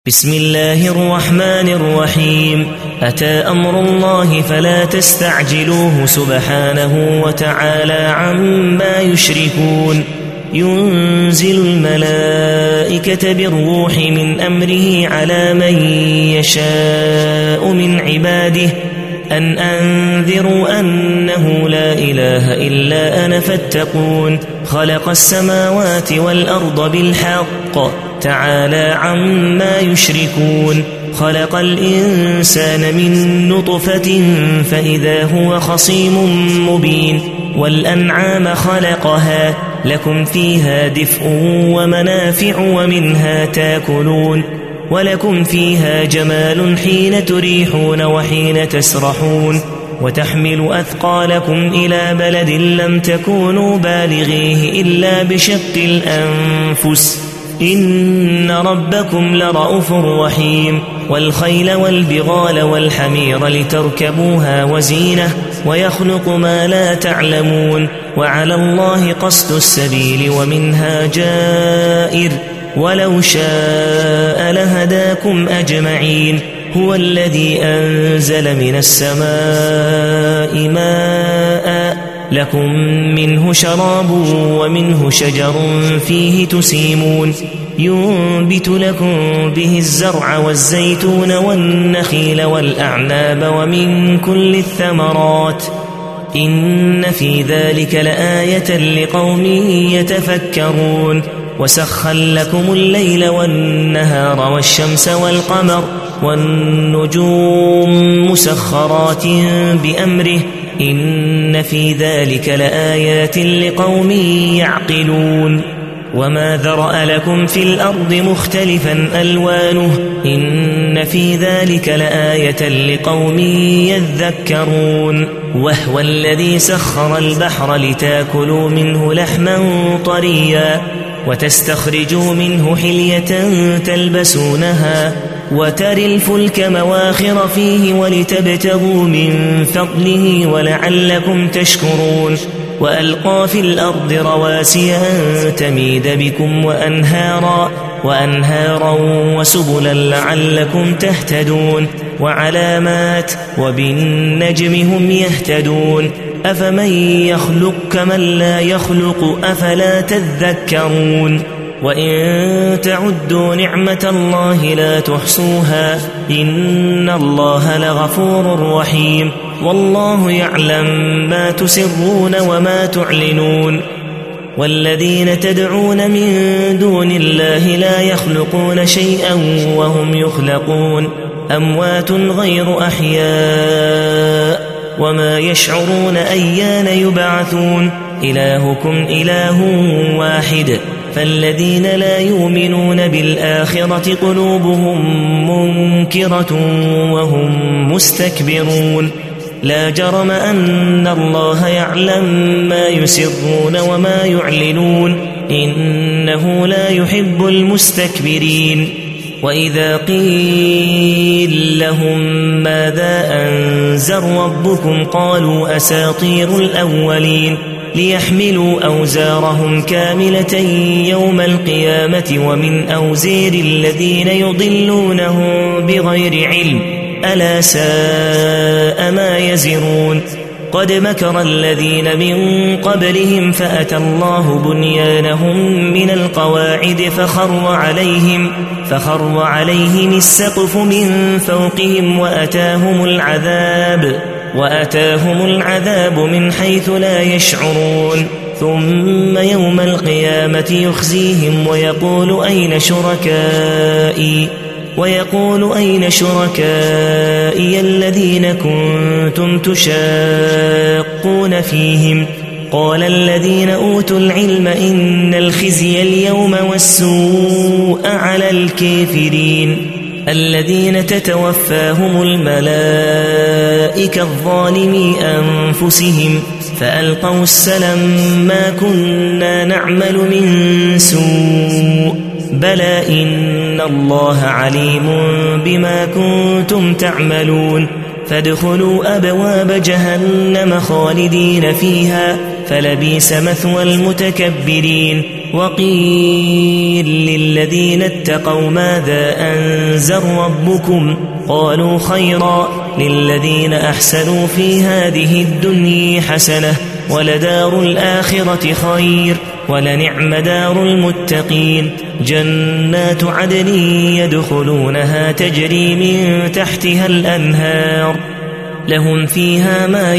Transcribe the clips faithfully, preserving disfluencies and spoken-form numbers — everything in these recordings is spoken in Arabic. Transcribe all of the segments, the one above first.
بسم الله الرحمن الرحيم. أتى أمر الله فلا تستعجلوه سبحانه وتعالى عما يشركون. ينزل الملائكة بالروح من أمره على من يشاء من عباده أن أنذروا أنه لا إله إلا أنا فاتقون. خلق السماوات والأرض بالحق تعالى عما يشركون. خلق الإنسان من نطفة فإذا هو خصيم مبين. والأنعام خلقها لكم فيها دفء ومنافع ومنها تاكلون. ولكم فيها جمال حين تريحون وحين تسرحون. وتحمل أثقالكم إلى بلد لم تكونوا بالغيه إلا بشق الأنفس إن ربكم لرؤوف رحيم. والخيل والبغال والحمير لتركبوها وزينة ويخلق ما لا تعلمون. وعلى الله قصد السبيل ومنها جائر ولو شاء لهداكم أجمعين. هو الذي أنزل من السماء ماء لكم منه شراب ومنه شجر فيه تسيمون. ينبت لكم به الزرع والزيتون والنخيل والأعناب ومن كل الثمرات إن في ذلك لآية لقوم يتفكرون. وسخر لكم الليل والنهار والشمس والقمر والنجوم مسخرات بأمره إن في ذلك لآيات لقوم يعقلون. وما ذرأ لكم في الأرض مختلفا ألوانه إن في ذلك لآية لقوم يذكرون. وهو الذي سخر البحر لتاكلوا منه لحما طريا وتستخرجوا منه حلية تلبسونها وتري الفلك مواخر فيه ولتبتغوا من فضله ولعلكم تشكرون. وألقى في الأرض رواسي أن تميد بكم وأنهارا وأنهارا وسبلا لعلكم تهتدون. وعلامات وبالنجم هم يهتدون. أفمن يخلق كمن لا يخلق أفلا تذكرون. وإن تعدوا نعمة الله لا تحصوها إن الله لغفور رحيم. والله يعلم ما تسرون وما تعلنون. والذين تدعون من دون الله لا يخلقون شيئا وهم يخلقون أموات غير أحياء وما يشعرون أيان يبعثون. إلهكم إله واحد فالذين لا يؤمنون بالآخرة قلوبهم منكرة وهم مستكبرون. لا جرم أن الله يعلم ما يسرون وما يعلنون إنه لا يحب المستكبرين. وإذا قيل لهم ماذا أنزل ربكم قالوا أساطير الأولين ليحملوا أوزارهم كاملة يوم القيامة ومن أوزير الذين يضلونهم بغير علم ألا ساء ما يزرون. قد مكر الذين من قبلهم فأتى الله بنيانهم من القواعد فخر عليهم فخر عليهم السقف من فوقهم وأتاهم العذاب وأتاهم العذاب من حيث لا يشعرون. ثم يوم القيامة يخزيهم ويقول أين شركائي ويقول أين شركائي الذين كنتم تشاقون فيهم قال الذين أوتوا العلم إن الخزي اليوم والسوء على الكافرين الذين تتوفاهم الملائكة الظالمي أنفسهم فألقوا السلم ما كنا نعمل من سوء بلى إن الله عليم بما كنتم تعملون. فادخلوا أبواب جهنم خالدين فيها فلبئس مثوى المتكبرين وقيل للذين اتقوا ماذا أنزل ربكم قالوا خيرا للذين أحسنوا في هذه الدنيا حسنة ولدار الآخرة خير ولنعم دار المتقين جنات عدن يدخلونها تجري من تحتها الأنهار لهم فيها ما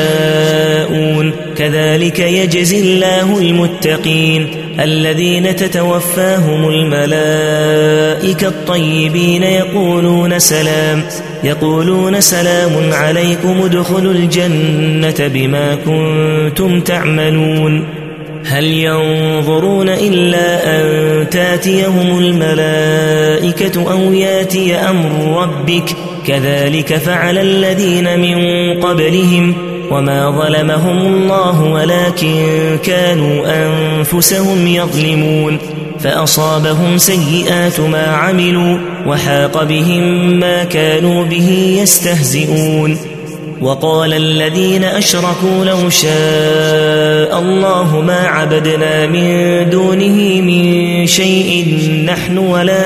يشاءون كذلك يجزي الله المتقين الذين تتوفاهم الملائكة الطيبين يقولون سلام يقولون سلام عليكم ادخلوا الجنة بما كنتم تعملون هل ينظرون إلا أن تاتيهم الملائكة أو ياتي أمر ربك كذلك فعل الذين من قبلهم وما ظلمهم الله ولكن كانوا أنفسهم يظلمون فأصابهم سيئات ما عملوا وحاق بهم ما كانوا به يستهزئون وقال الذين أشركوا لو شاء الله ما عبدنا من دونه من شيء نحن ولا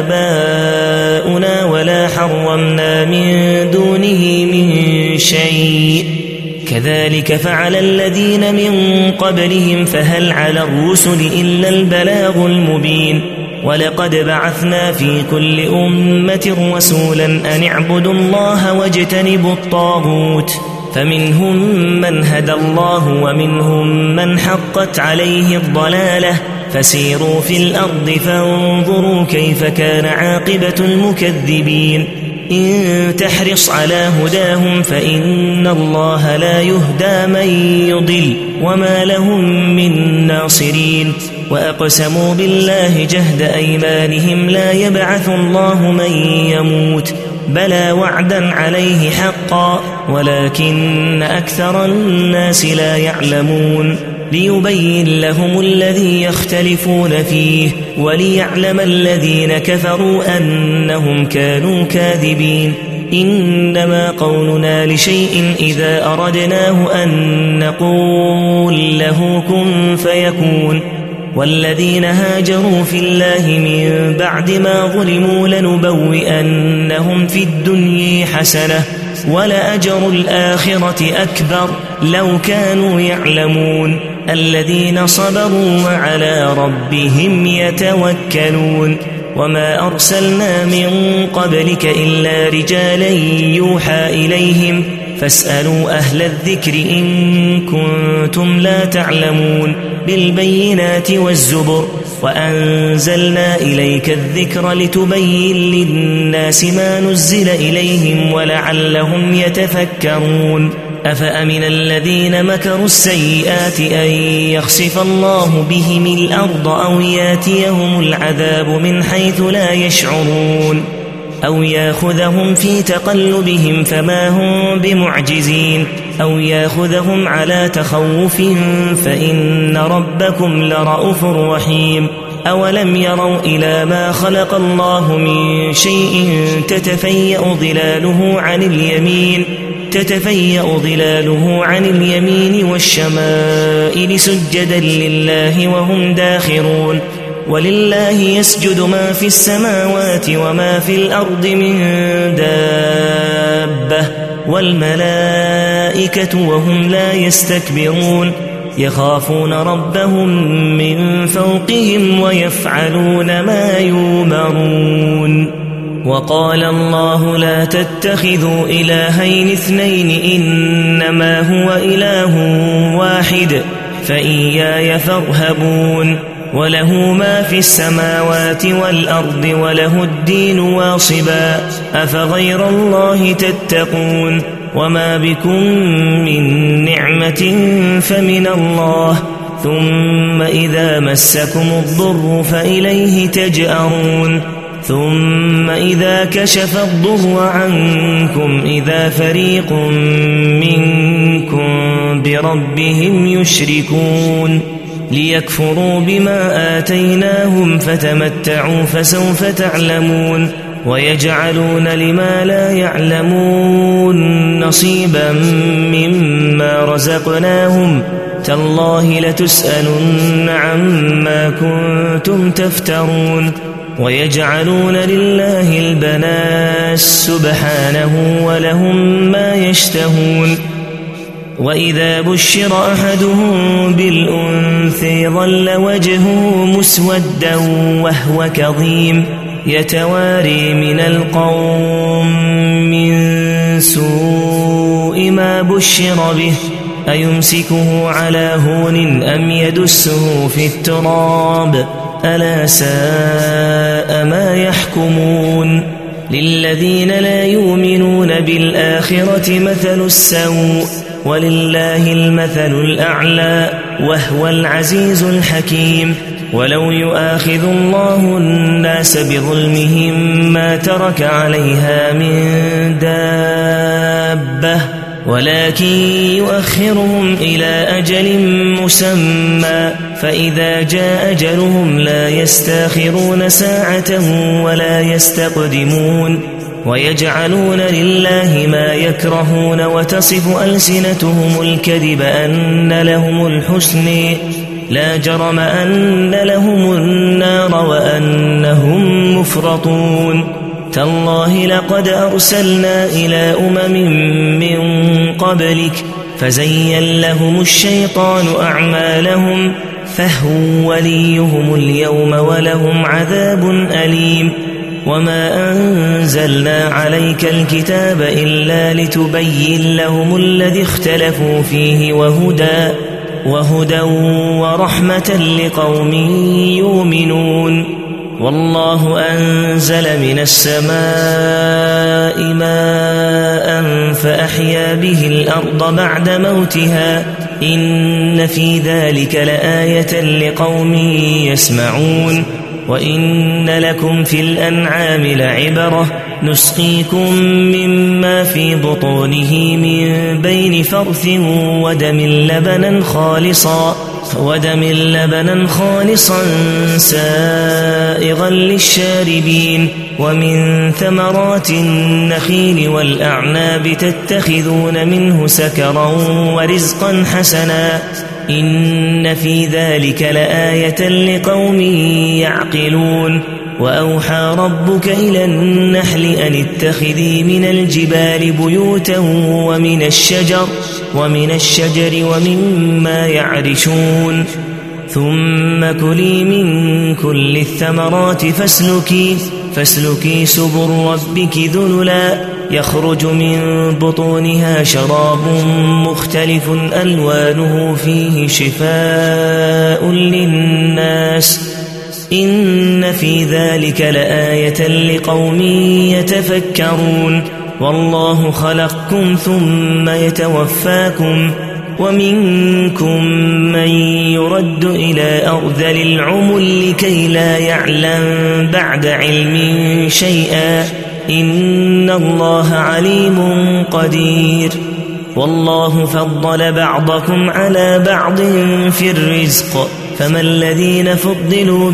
آباؤنا ولا حرمنا من دونه من شيء كذلك فعل الذين من قبلهم فهل على الرسل إلا البلاغ المبين ولقد بعثنا في كل أمة رسولا أن اعبدوا الله واجتنبوا الطاغوت فمنهم من هدى الله ومنهم من حقت عليه الضلالة فسيروا في الأرض فانظروا كيف كان عاقبة المكذبين إن تحرص على هداهم فإن الله لا يهدى من يضل وما لهم من ناصرين وأقسموا بالله جهد أيمانهم لا يبعث الله من يموت بلى وعدا عليه حقا ولكن أكثر الناس لا يعلمون ليبين لهم الذي يختلفون فيه وليعلم الذين كفروا أنهم كانوا كاذبين إنما قولنا لشيء إذا أردناه أن نقول له كن فيكون والذين هاجروا في الله من بعد ما ظلموا لنبوئنهم في الدنيا حسنة ولأجر الآخرة أكبر لو كانوا يعلمون الذين صبروا وعلى ربهم يتوكلون وما أرسلنا من قبلك إلا رجالا يوحى إليهم فاسألوا أهل الذكر إن كنتم لا تعلمون بالبينات والزبر وأنزلنا إليك الذكر لتبين للناس ما نزل إليهم ولعلهم يتفكرون أفأمن الذين مكروا السيئات أن يخسف الله بهم الأرض أو ياتيهم العذاب من حيث لا يشعرون أو ياخذهم في تقلبهم فما هم بمعجزين أو ياخذهم على تخوف فإن ربكم لرؤوف رحيم أولم يروا إلى ما خلق الله من شيء تتفيأ ظلاله عن اليمين تتفيأ ظلاله عن اليمين والشمائل سجدا لله وهم داخرون ولله يسجد ما في السماوات وما في الأرض من دابة والملائكة وهم لا يستكبرون يخافون ربهم من فوقهم ويفعلون ما يؤمرون وقال الله لا تتخذوا إلهين اثنين إنما هو إله واحد فإياي فارهبون وله ما في السماوات والأرض وله الدين واصبا أفغير الله تتقون وما بكم من نعمة فمن الله ثم إذا مسكم الضر فإليه تجأرون ثم إذا كشف الضر عنكم إذا فريق منكم بربهم يشركون ليكفروا بما آتيناهم فتمتعوا فسوف تعلمون ويجعلون لما لا يعلمون نصيبا مما رزقناهم تالله لتسألن عما كنتم تفترون ويجعلون لله البنات سبحانه ولهم ما يشتهون وإذا بشر أحدهم بالأنثى ظل وجهه مسودا وهو كظيم يتواري من القوم من سوء ما بشر به أيمسكه على هون أم يدسه في التراب ألا ساء ما يحكمون للذين لا يؤمنون بالآخرة مثل السوء ولله المثل الأعلى وهو العزيز الحكيم ولو يؤاخذ الله الناس بظلمهم ما ترك عليها من دابة ولكن يؤخرهم إلى أجل مسمى فإذا جاء أجلهم لا يستاخرون ساعة ولا يستقدمون ويجعلون لله ما يكرهون وتصف ألسنتهم الكذب أن لهم الحسن لا جرم أن لهم النار وأنهم مفرطون تالله لقد أرسلنا إلى أمم من قبلك فزين لهم الشيطان أعمالهم فهو وليهم اليوم ولهم عذاب أليم وما أنزلنا عليك الكتاب إلا لتبين لهم الذي اختلفوا فيه وهدى وهدى ورحمة لقوم يؤمنون والله أنزل من السماء ماء فأحيا به الأرض بعد موتها إن في ذلك لآية لقوم يسمعون وإن لكم في الأنعام لعبرة نسقيكم مما في بطونه من بين فرث ودم لبنا خالصا ودم لبنا خالصا سائغا للشاربين ومن ثمرات النخيل والأعناب تتخذون منه سكرا ورزقا حسنا إن في ذلك لآية لقوم يعقلون وأوحى ربك إلى النحل أن اتخذي من الجبال بيوتا ومن الشجر ومن الشجر ومما يعرشون ثم كلي من كل الثمرات فاسلكي فاسلكي سبل ربك ذللا يخرج من بطونها شراب مختلف ألوانه فيه شفاء للناس إن في ذلك لآية لقوم يتفكرون والله خلقكم ثم يتوفاكم ومنكم من يرد إلى أرذل العمر لكي لا يعلم بعد علم شيئا إن الله عليم قدير والله فضل بعضكم على بعض في الرزق فما الذين فضلوا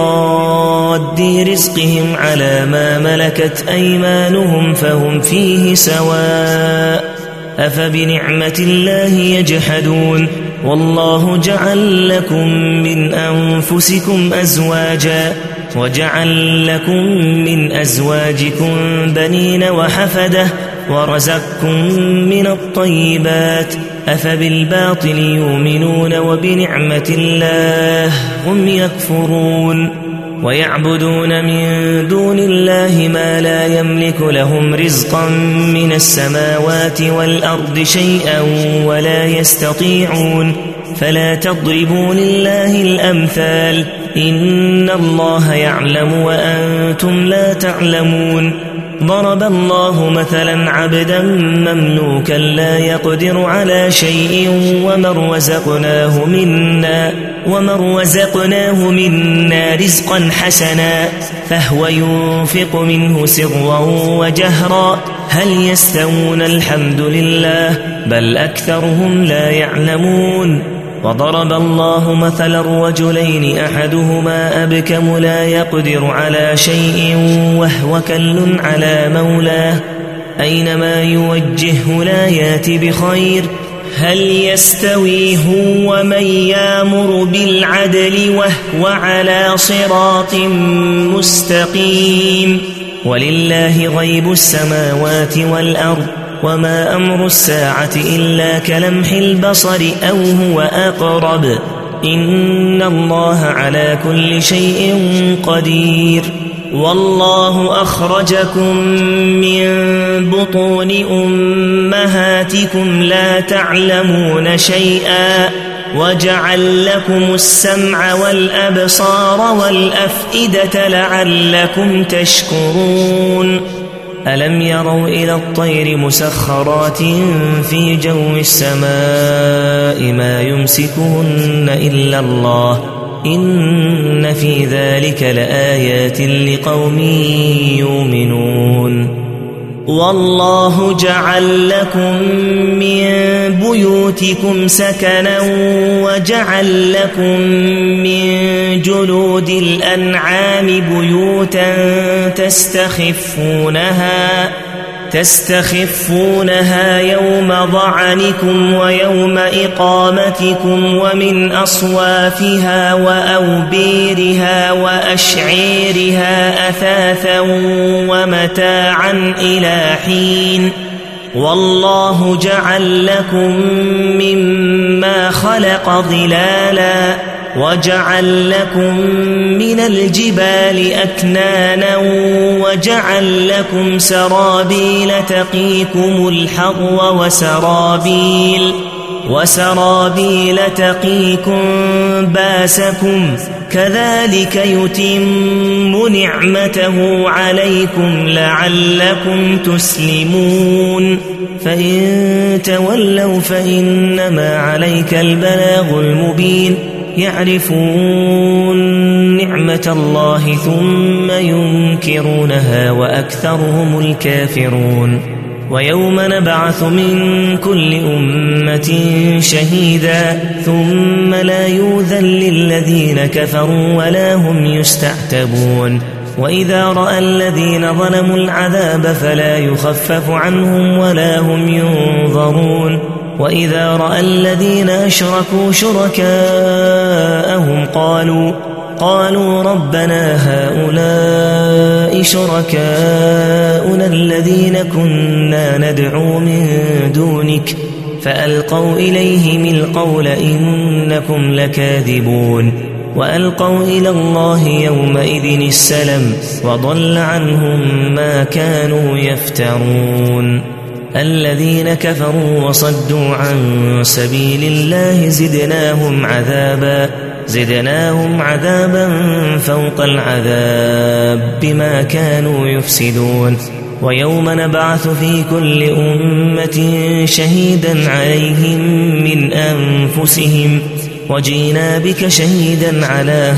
براد رزقهم على ما ملكت أيمانهم فهم فيه سواء أفبنعمة الله يجحدون والله جعل لكم من أنفسكم أزواجا وجعل لكم من أزواجكم بنين وحفدة ورزقكم من الطيبات أفبالباطل يؤمنون وبنعمة الله هم يكفرون ويعبدون من دون الله ما لا يملك لهم رزقا من السماوات والأرض شيئا ولا يستطيعون فلا تضربوا لله الأمثال إن الله يعلم وأنتم لا تعلمون ضرب الله مثلا عبدا مملوكا لا يقدر على شيء ومن رزقناه منا ومن رزقناه منا رزقا حسنا فهو ينفق منه سرا وجهرا هل يستوون الحمد لله بل أكثرهم لا يعلمون وضرب الله مثلا رجلين أحدهما أبكم لا يقدر على شيء وهو كل على مولاه أينما يوجهه لا يات بخير هل يستوي هو ومن يامر بالعدل وهو على صراط مستقيم ولله غيب السماوات والأرض وما أمر الساعة إلا كلمح البصر أو هو أقرب إن الله على كل شيء قدير والله أخرجكم من بطون أمهاتكم لا تعلمون شيئا وجعل لكم السمع والأبصار والأفئدة لعلكم تشكرون ألم يروا إلى الطير مسخرات في جو السماء ما يمسكهن إلا الله إن في ذلك لآيات لقوم يؤمنون والله جعل لكم من بيوتكم سكنا وجعل لكم من جلود الأنعام بيوتا تستخفونها تستخفونها يوم ظعنكم ويوم إقامتكم ومن أصوافها وأوبيرها وأشعيرها أثاثا ومتاعا إلى حين والله جعل لكم مما خلق ظلالا وجعل لكم من الجبال أكنانا وجعل لكم سرابيل تقيكم الحر وسرابيل وسرابيل تقيكم باسكم كذلك يتم نعمته عليكم لعلكم تسلمون فإن تولوا فإنما عليك البلاغ المبين يعرفون نعمة الله ثم ينكرونها وأكثرهم الكافرون ويوم نبعث من كل أمة شهيدا ثم لا يؤذن للذين كفروا ولا هم يستعتبون وإذا رأى الذين ظلموا العذاب فلا يخفف عنهم ولا هم ينظرون وإذا رأى الذين أشركوا شركاءهم قالوا قالوا ربنا هؤلاء شركاؤنا الذين كنا ندعو من دونك فألقوا إليهم القول إنكم لكاذبون وألقوا إلى الله يومئذ السلم وضل عنهم ما كانوا يفترون الذين كفروا وصدوا عن سبيل الله زدناهم عذابا زدناهم عذابا فوق العذاب بما كانوا يفسدون ويوم نبعث في كل أمة شهيدا عليهم من أنفسهم وجينا بك شهيدا على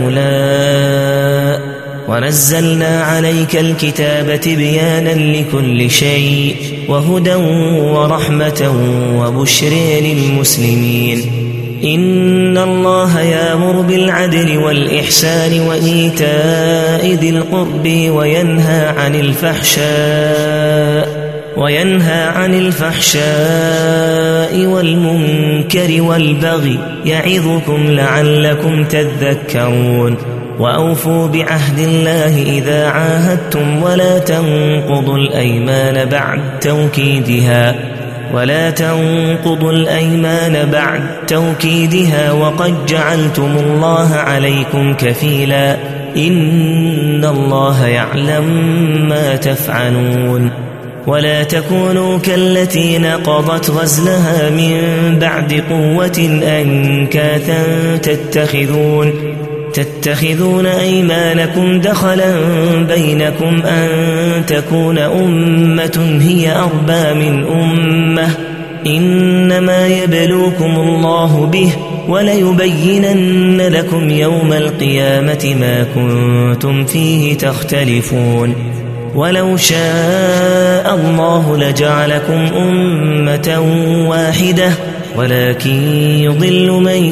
هؤلاء ونزلنا عليك الكتاب تبيانا لكل شيء وهدى ورحمة وبشر للمسلمين إن الله يأمر بالعدل والإحسان وإيتاء ذي القرب وينهى عن الفحشاء وينهى عن الفحشاء والمنكر والبغي يعظكم لعلكم تذكرون وأوفوا بعهد الله إذا عاهدتم ولا تنقضوا الأيمان بعد توكيدها ولا تنقضوا الأيمان بعد توكيدها وقد جعلتم الله عليكم كفيلا إن الله يعلم ما تفعلون ولا تكونوا كالتي نقضت غزلها من بعد قوة أنكاثا تتخذون تتخذون أيمانكم دخلا بينكم أن تكون أمة هي أربى من أمة إنما يبلوكم الله به وليبينن لكم يوم القيامة ما كنتم فيه تختلفون ولو شاء الله لجعلكم أمة واحدة ولكن يضل من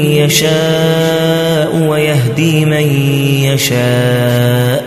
يشاء ويهدي من يشاء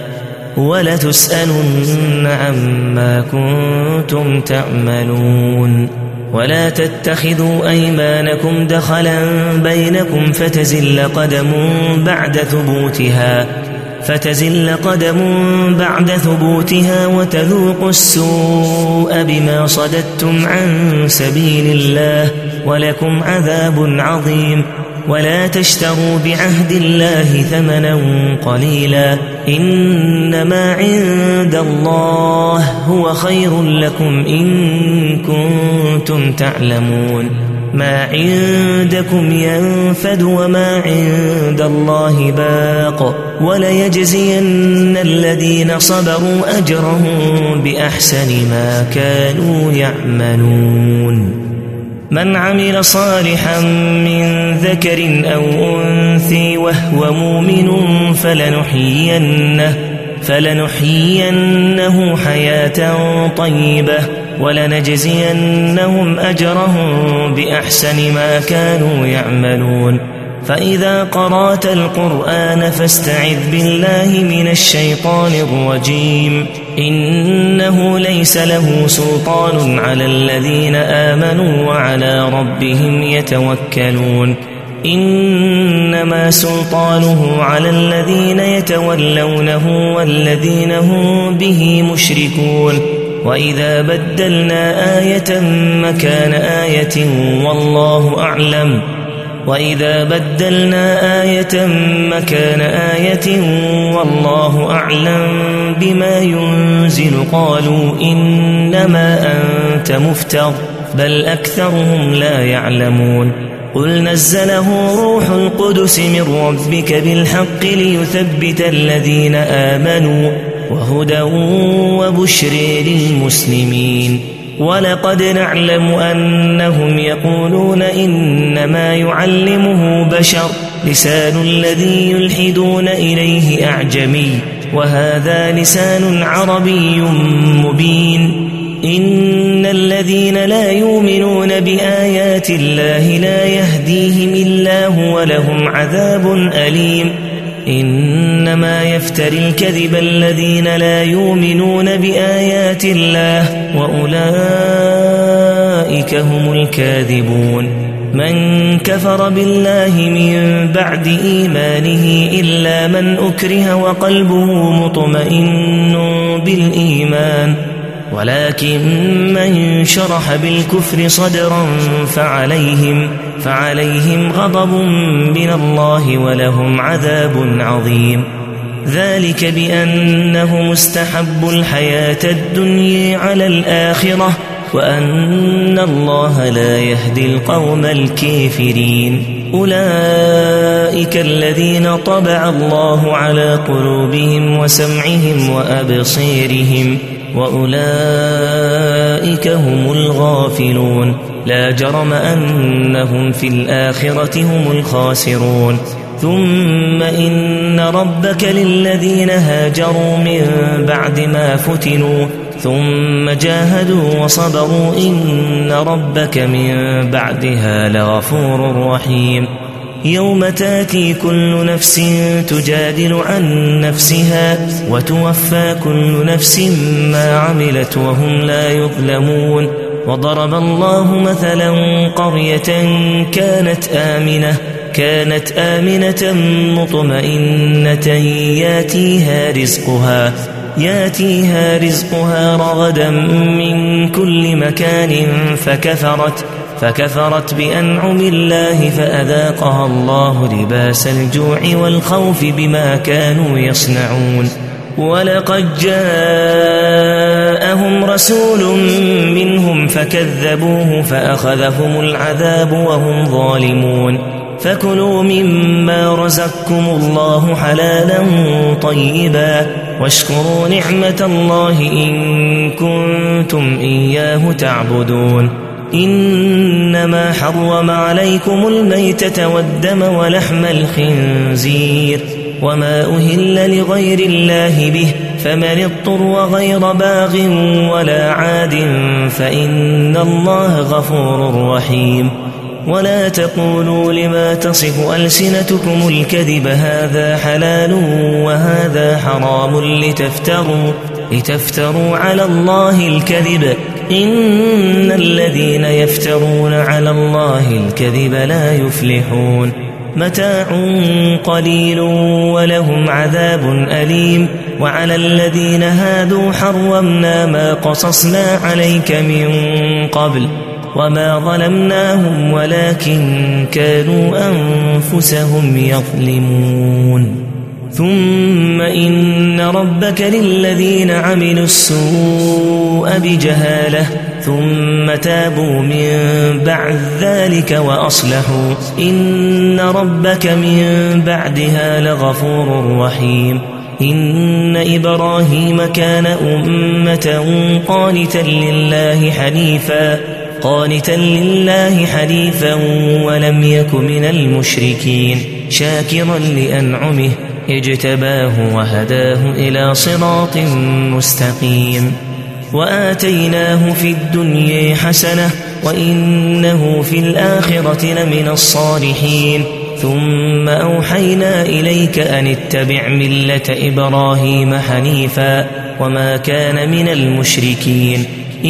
ولتسألن عما كنتم تعملون ولا تتخذوا أيمانكم دخلا بينكم فتزل قدم بعد ثبوتها فتزل قدم بعد ثبوتها وتذوقوا السوء بما صددتم عن سبيل الله ولكم عذاب عظيم. ولا تشتروا بعهد الله ثمنا قليلا إنما عند الله هو خير لكم إن كنتم تعلمون. ما عندكم ينفد وما عند الله باق وليجزين الذين صبروا أجرهم بأحسن ما كانوا يعملون. من عمل صالحا من ذكر أو أنثى وهو مؤمن فلنحيينه, فلنحيينه حياة طيبة ولنجزينهم أجرهم بأحسن ما كانوا يعملون. فإذا قرأت القرآن فاستعذ بالله من الشيطان الرجيم إنه ليس له سلطان على الذين آمنوا وعلى ربهم يتوكلون. إنما سلطانه على الذين يتولونه والذين هم به مشركون. وإذا بدلنا آية مكان آية والله أعلم وإذا بدلنا آية مكان آية والله أعلم بما ينزل قالوا إنما أنت مفتر بل أكثرهم لا يعلمون. قل نزله روح القدس من ربك بالحق ليثبت الذين آمنوا وهدى وبشر للمسلمين. ولقد نعلم أنهم يقولون إنما يعلمه بشر لسان الذي يلحدون إليه أعجمي وهذا لسان عربي مبين. إن الذين لا يؤمنون بآيات الله لا يهديهم إلا هو ولهم عذاب أليم. إنما يفتري الكذب الذين لا يؤمنون بآيات الله وأولئك هم الكاذبون. من كفر بالله من بعد إيمانه إلا من أكره وقلبه مطمئن بالإيمان ولكن من شرح بالكفر صدرا فعليهم, فعليهم غضب من الله ولهم عذاب عظيم. ذلك بأنهم استحبوا الحياة الدنيا على الآخرة وأن الله لا يهدي القوم الكافرين. أولئك الذين طبع الله على قلوبهم وسمعهم وأبصيرهم وأولئك هم الغافلون. لا جرم أنهم في الآخرة هم الخاسرون. ثم إن ربك للذين هاجروا من بعد ما فتنوا ثم جاهدوا وصبروا إن ربك من بعدها لغفور رحيم. يوم تاتي كل نفس تجادل عن نفسها وتوفى كل نفس ما عملت وهم لا يظلمون. وضرب الله مثلا قرية كانت آمنة كانت آمنة مطمئنة ياتيها رزقها ياتيها رزقها رغدا من كل مكان فكفرت فكفرت بأنعم الله فأذاقها الله لباس الجوع والخوف بما كانوا يصنعون. ولقد جاءهم رسول منهم فكذبوه فأخذهم العذاب وهم ظالمون. فكلوا مما رزقكم الله حلالا طيبا واشكروا نعمة الله إن كنتم إياه تعبدون. إنما حرم عليكم الميتة والدم ولحم الخنزير وما أهل لغير الله به فمن اضطر غير باغ ولا عاد فإن الله غفور رحيم. ولا تقولوا لما تصف ألسنتكم الكذب هذا حلال وهذا حرام لتفتروا لتفتروا على الله الكذب إن الذين يفترون على الله الكذب لا يفلحون متاع قليل ولهم عذاب أليم وعلى الذين هادوا حرمنا ما قصصنا عليك من قبل وما ظلمناهم ولكن كانوا أنفسهم يظلمون ثم إن ربك للذين عملوا السوء بجهالة ثم تابوا من بعد ذلك وأصلحوا إن ربك من بعدها لغفور رحيم إن إبراهيم كان أمة قانتا لله حنيفا قانتا لله حنيفا ولم يك من المشركين شاكرا لأنعمه اجتباه وهداه إلى صراط مستقيم وآتيناه في الدنيا حسنة وإنه في الآخرة لمن الصالحين ثم أوحينا إليك أن اتبع ملة إبراهيم حنيفا وما كان من المشركين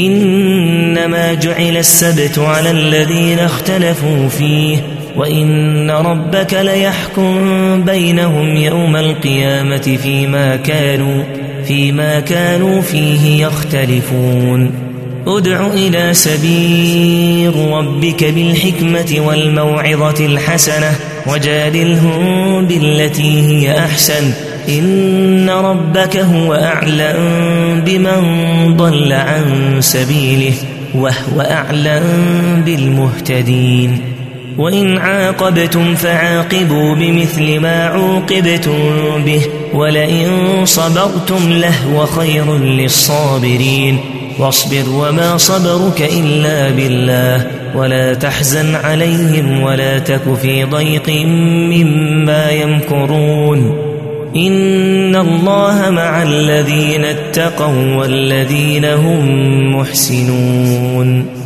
إنما جعل السبت على الذين اختلفوا فيه وإن ربك ليحكم بينهم يوم القيامة فيما كانوا فيما كانوا فيه يختلفون ادع إلى سبيل ربك بالحكمة والموعظة الحسنة وجادلهم بالتي هي أحسن إن ربك هو أعلم بمن ضل عن سبيله وهو أعلم بالمهتدين وإن عاقبتم فعاقبوا بمثل ما عوقبتم به ولئن صبرتم لهو خير للصابرين واصبر وما صبرك إلا بالله ولا تحزن عليهم ولا تك في ضيق مما يمكرون إن الله مع الذين اتقوا والذين هم محسنون